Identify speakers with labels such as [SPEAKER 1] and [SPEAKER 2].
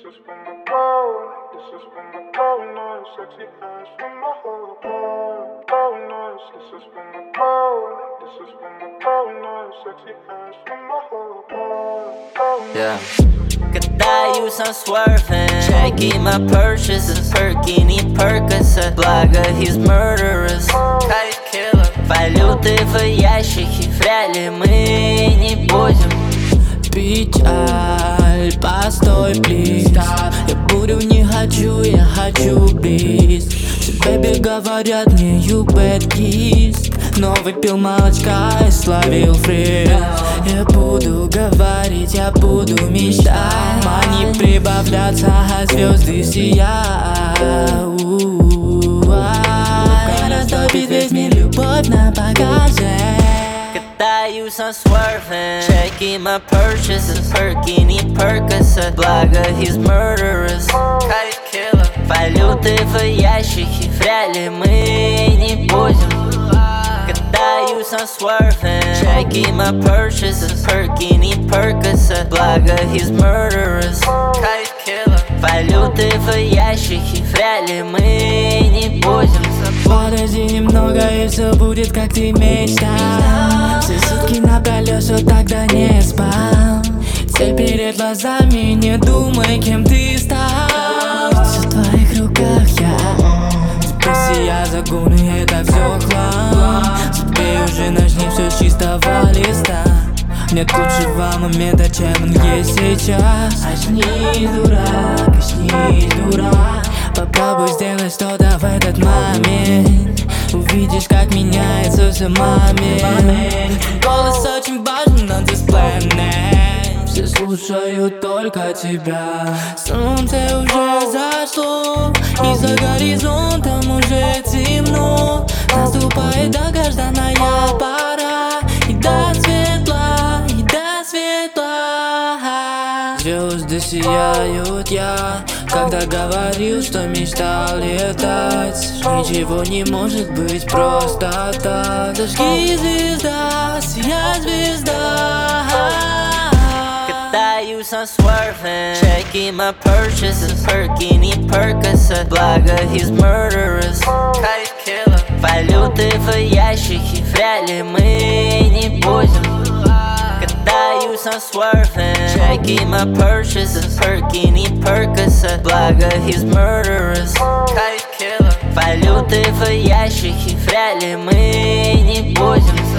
[SPEAKER 1] is for my girl, this is for my girl, nice, sexy eyes for my whole girl. Girl, nice, this is for my girl, this is for my girl, nice, sexy eyes for my whole girl.
[SPEAKER 2] Yeah. Катаюсь, I'm swerving, checking my purchases, Perkin и Percocet, благо he's murderous, kite killer. Валюты в ящике, в реале мы не будем.
[SPEAKER 3] Печаль, постой, плиз. Я бурю не хочу, я хочу близ. Все бэби говорят мне you bad kiss, но выпил молочка и словил фриз. Я буду говорить, я буду мечтать. Мани прибавляться, а звезды сият. Растопит весь мир любовь на багаже.
[SPEAKER 2] Катаюсь, I'm swerving, checking my purchases, Perkin и Percocet, благо he's murderous, kite killer. Валюты в ящике, в реале мы не будем. Катаюсь, I'm swerving, checking my purchases, Perkin и Percocet, благо he's murderous, kite killer. Валюты в ящике, в реале мы не будем.
[SPEAKER 3] Подожди немного, и все будет, как ты мечтал. Все сутки напролёт, что тогда не спал. Все перед глазами, не думай, кем ты стал. Все в твоих руках я. Спроси, я загоны, это все хлам. Забей уже, начни все с чистого листа. Нет лучшего момента, чем он есть сейчас. Очнись, дурак, очнись, дурак. Попробуй сделать что-то в этот момент. Увидишь, как меняется все момент. Голос очень важен on this planet. Все слушают только тебя. Солнце уже зашло, и за горизонтом уже темно. Наступает долгожданная пора, и до светла, и до светла. Звезды сияют, я когда говорил, что мечтал летать. Ничего не может быть просто так. Зажги звезда, сияй звезда.
[SPEAKER 2] Катаюсь, I'm swerving, checking my purchases, Perkin и Percocet, благо he's murderous, kite killer. Валюты в ящике, в реале мы не будем. Катаюсь, I'm swerving, checking my purchases, Perkin и Percocet, благо he's murderous, kite killer. Валюты в ящике, в реале мы не будем.